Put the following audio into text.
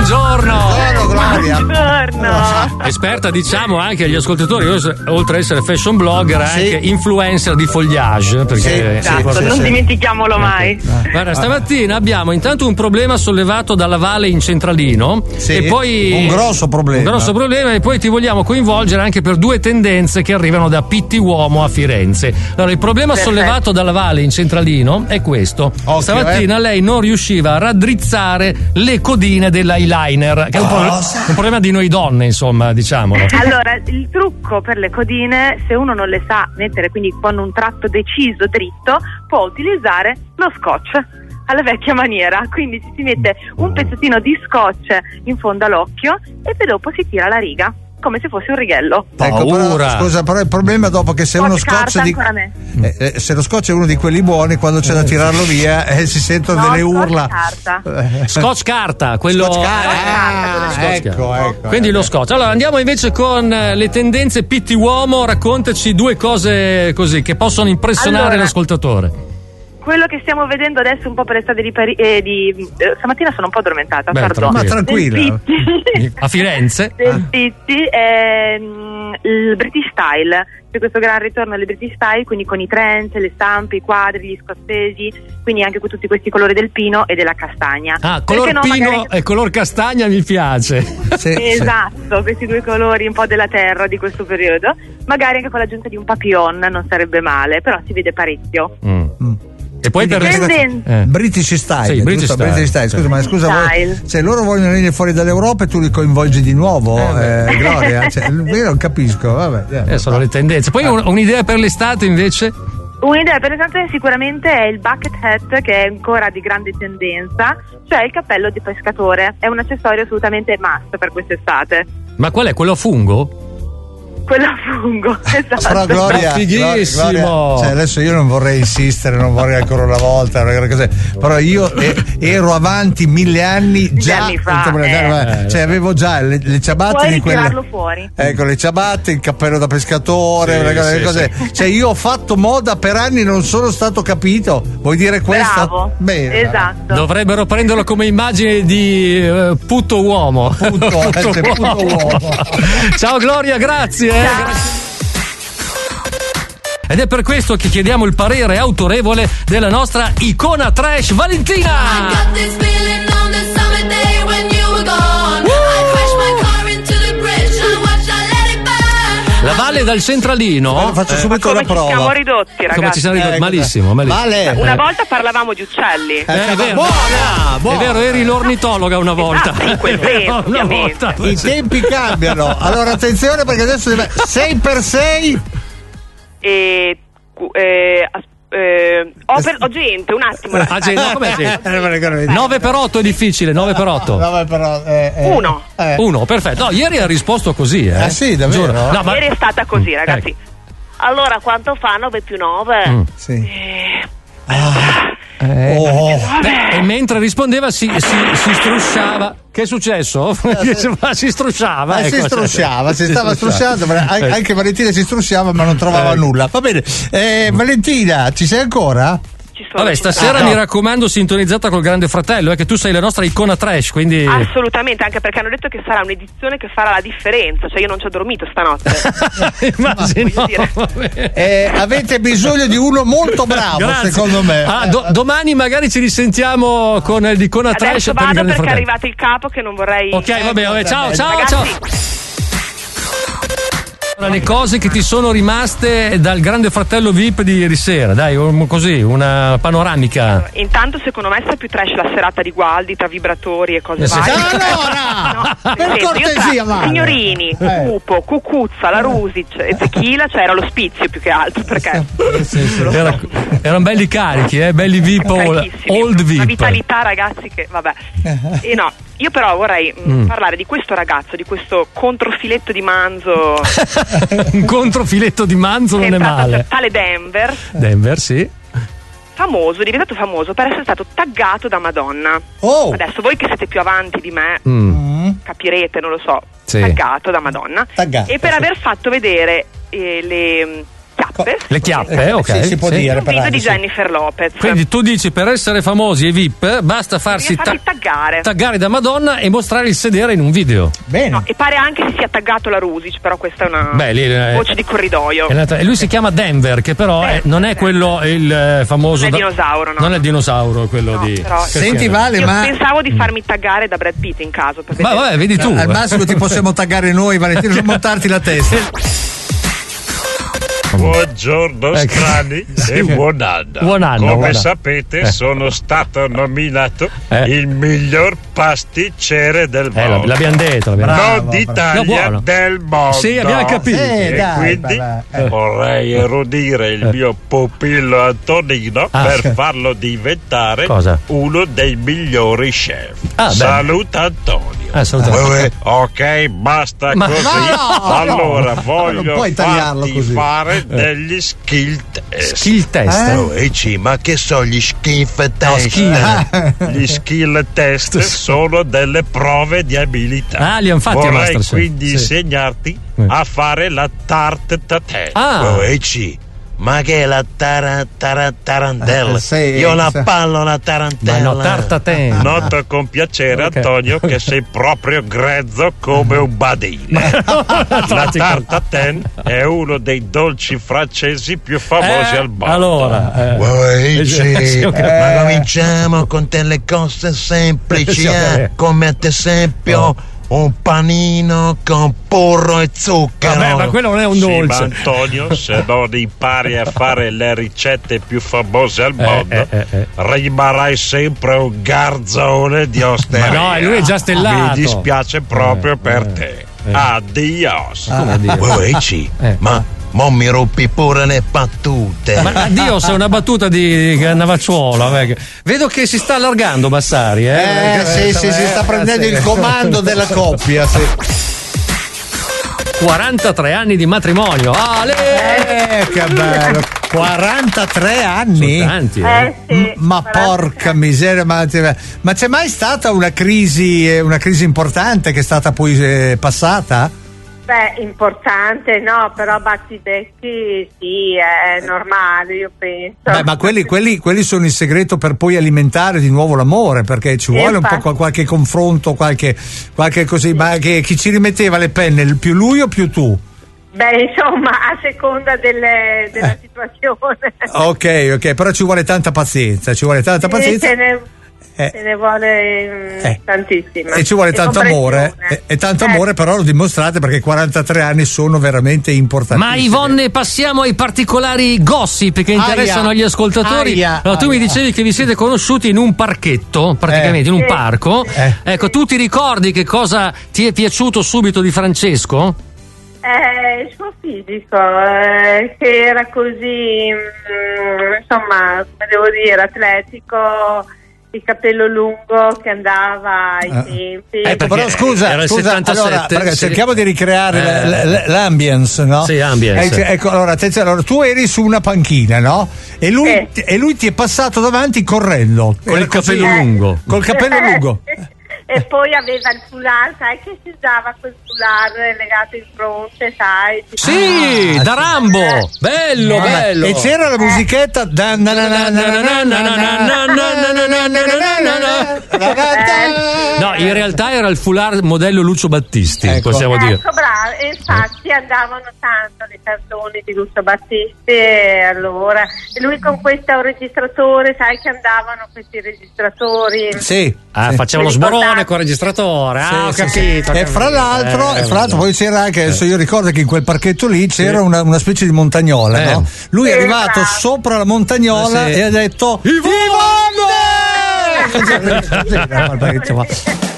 buongiorno. Buongiorno Gloria. Buongiorno. Esperta, diciamo anche agli ascoltatori, oltre ad essere fashion blogger, Sì. anche influencer di fogliage. Perché Esatto, non dimentichiamolo mai. Guarda, stamattina abbiamo intanto un problema sollevato dalla Valle in Centralino. Sì, e poi un grosso problema. E poi ti vogliamo coinvolgere anche per due tendenze che arrivano da Pitti Uomo a Firenze. Allora, il problema sollevato dalla Valle in Centralino è questo. Occhio, Stamattina lei non riusciva a raddrizzare le codine dell'eyeliner, che è un problema di noi donne, insomma, diciamolo. Allora, il trucco per le codine, se uno non le sa mettere, quindi con un tratto deciso, dritto, può utilizzare lo scotch alla vecchia maniera, quindi si mette un pezzettino di scotch in fondo all'occhio e poi dopo si tira la riga come se fosse un righello. Ecco, però, scusa, però il problema dopo che se uno scotch se lo scotch è uno di quelli buoni, quando c'è da tirarlo via si sentono delle urla. Scotch carta, quello. Scotch carta. Ecco. Quindi lo scotch. Allora andiamo invece con le tendenze Pitti Uomo. Raccontaci due cose così che possono impressionare l'ascoltatore. Quello che stiamo vedendo adesso un po' per l'estate stamattina sono un po' addormentata. Ma tranquilla. A Firenze? Del Pitti è il British Style. C'è questo gran ritorno alle British Style, quindi con i trend, le stampe, i quadri, gli scozzesi, quindi anche con tutti questi colori del pino e della castagna. Color pino e color castagna mi piace. Esatto, questi due colori un po' della terra di questo periodo. Magari anche con l'aggiunta di un papillon non sarebbe male, però si vede parecchio. E poi British Style, sì, British Style. Scusa, se loro vogliono venire fuori dall'Europa e tu li coinvolgi di nuovo, Gloria, io non capisco, vabbè. Sono le tendenze. Poi un'idea per l'estate invece? Un'idea per l'estate sicuramente è il bucket hat, che è ancora di grande tendenza, cioè il cappello di pescatore. È un accessorio assolutamente must per quest'estate. Ma qual è? Quello a fungo? Quello a fungo, esatto. Però Gloria, fighissimo. Gloria, adesso io non vorrei insistere, non vorrei ancora una volta, però io ero avanti 1000 anni già, anni fa, avevo già le ciabatte puoi di quelle. tirarlo fuori. Ecco, le ciabatte, il cappello da pescatore, le cose. Cioè io ho fatto moda per anni, non sono stato capito. Vuoi dire questo? Bravo. Bene. Esatto. Dovrebbero prenderlo come immagine di puto uomo. Puto uomo. Ciao Gloria, grazie. Ed è per questo che chiediamo il parere autorevole della nostra icona trash Valentina. La Valle dal Centralino. Faccio subito una prova. Ci siamo ridotti, ragazzi. Come ci siamo ridotti? Malissimo. Vale. Una volta parlavamo di uccelli. È vero. È vero, eri l'ornitologa una volta. In quel tempo, ovviamente. I tempi cambiano. Allora attenzione, perché adesso 6x6 ho gente, un attimo. Come gente? 9x8 è difficile, 9x8. Uno, perfetto. No, ieri ha risposto così, sì, davvero? No, ma... Ieri è stata così, ragazzi. Ecco. Allora, quanto fa 9 più 9? Sì. E mentre rispondeva si strusciava. Che è successo? Si strusciava. Si strusciava, si stava strusciando, anche Valentina si strusciava ma non trovava nulla. Va bene, Valentina, ci sei ancora? Vabbè, stasera mi raccomando, sintonizzata col Grande Fratello, che tu sei la nostra icona trash, quindi assolutamente, anche perché hanno detto che sarà un'edizione che farà la differenza, cioè io non ci ho dormito stanotte. Immagino. Avete bisogno di uno molto bravo. Grazie. Secondo me. Domani magari ci risentiamo con l'icona trash. Adesso vado perché è arrivato il capo che non vorrei. Ok, vabbè, ciao. Ragazzi. Le cose che ti sono rimaste dal Grande Fratello VIP di ieri sera, dai, così, una panoramica. Intanto secondo me sta più trash la serata di Gualdi tra vibratori e cose varie. Allora! Per cortesia, Vale. Signorini, Pupo, Cucuzza, la Rusic e Tequila, cioè era l'ospizio più che altro, perché erano belli carichi, belli VIP, old VIP. Una vitalità, ragazzi, che vabbè. E no, io però vorrei parlare di questo ragazzo, di questo controfiletto di manzo. Un controfiletto di manzo non è male. Tale Denver, sì. Diventato famoso per essere stato taggato da Madonna. Adesso voi che siete più avanti di me capirete, non lo so. Sì. Taggato da Madonna. E per aver fatto vedere chiappe. Le chiappe, ok. Sì, si può dire. Un video di Jennifer Lopez. Quindi tu dici, per essere famosi e VIP basta farsi taggare da Madonna e mostrare il sedere in un video. Bene. No, e pare anche si sia taggato la Rusic, però questa è una voce di corridoio. E lui si chiama Denver, che però non è quello il famoso. Non è il dinosauro, no. Non è il dinosauro, quello di. Però, senti, Vale, io ma pensavo di farmi taggare da Brad Pitt in caso. Ma vabbè, vedi tu. Al massimo ti possiamo taggare noi, Valentino, non montarti la testa. Buongiorno strani e buon anno. Come sapete sono stato nominato il miglior pasticcere del mondo. L'abbiamo detto. Non d'Italia, del mondo. Sì, abbiamo capito. E quindi vorrei erodire il mio pupillo Antonino per farlo diventare uno dei migliori chef. Saluta Antonio. Ok, basta così. non Allora voglio puoi tagliarlo farti così. fare degli skill test. Skill test? Ma che so gli skill test? Gli skill test sono delle prove di abilità. Li hanno fatti a Vorrei Masterchef. quindi insegnarti a fare la tarte tatin. Ma che è la tarantella? Io la pallo la tarantella. Ma no, tartatin. Noto con piacere, Antonio, che sei proprio grezzo come un badino. La tartatin è uno dei dolci francesi più famosi al mondo. Allora, ma cominciamo con delle cose semplici, come ad esempio un panino con burro e zucchero. Vabbè, ma quello non è un dolce. Ma Antonio, se non impari a fare le ricette più famose al mondo, rimarrai sempre un garzone di osteria. Ma no, lui è già stellato. Mi dispiace proprio per te. Addios. Ma mi rompi pure le battute. Ma addio, se è una battuta di Cannavacciuolo. Vedo che si sta allargando Bassari. Si sta prendendo il comando della coppia. 43 anni di matrimonio. Che bello. 43 anni? Sono tanti, ma porca miseria, ma c'è mai stata una crisi importante che è stata poi passata? Beh, importante no, però battibecchi sì, è normale, io penso. Ma quelli sono il segreto per poi alimentare di nuovo l'amore, perché ci vuole un po' qualche confronto, qualche così, ma chi ci rimetteva le penne, più lui o più tu? Beh, insomma, a seconda della situazione. Ok, però ci vuole tanta pazienza, Se ne vuole tantissima. E ci vuole tanto amore. E tanto amore, però lo dimostrate, perché 43 anni sono veramente importanti. Ma Yvonne, passiamo ai particolari gossip che interessano agli ascoltatori. Tu mi dicevi che vi siete conosciuti in un parchetto, praticamente in un parco. Ecco, tu ti ricordi che cosa ti è piaciuto subito di Francesco? Il suo fisico, che era così, insomma, come devo dire, atletico, il capello lungo che andava ai tempi. Però scusa, allora, cerchiamo di ricreare l'ambience, no? Sì, ambience. Ecco, allora, attenzione, tu eri su una panchina, no? E lui ti è passato davanti correndo. Con il capello lungo. Col capello lungo. E poi aveva il foulard, sai che si usava quel foulard legato in fronte, sai? Sì, da Rambo! Bello, bello! E c'era la musichetta. No, in realtà era il foulard modello Lucio Battisti, possiamo dire. Ecco, bravo, e infatti andavano tanto le canzoni di Lucio Battisti, e allora lui con questo registratore, sai che andavano questi registratori. Sì. Facevano sborone con il registratore. Ho capito. E fra l'altro poi c'era anche, adesso io ricordo che in quel parchetto lì c'era una specie di montagnola, no? Lui è arrivato sopra la montagnola e ha detto: Yvonne!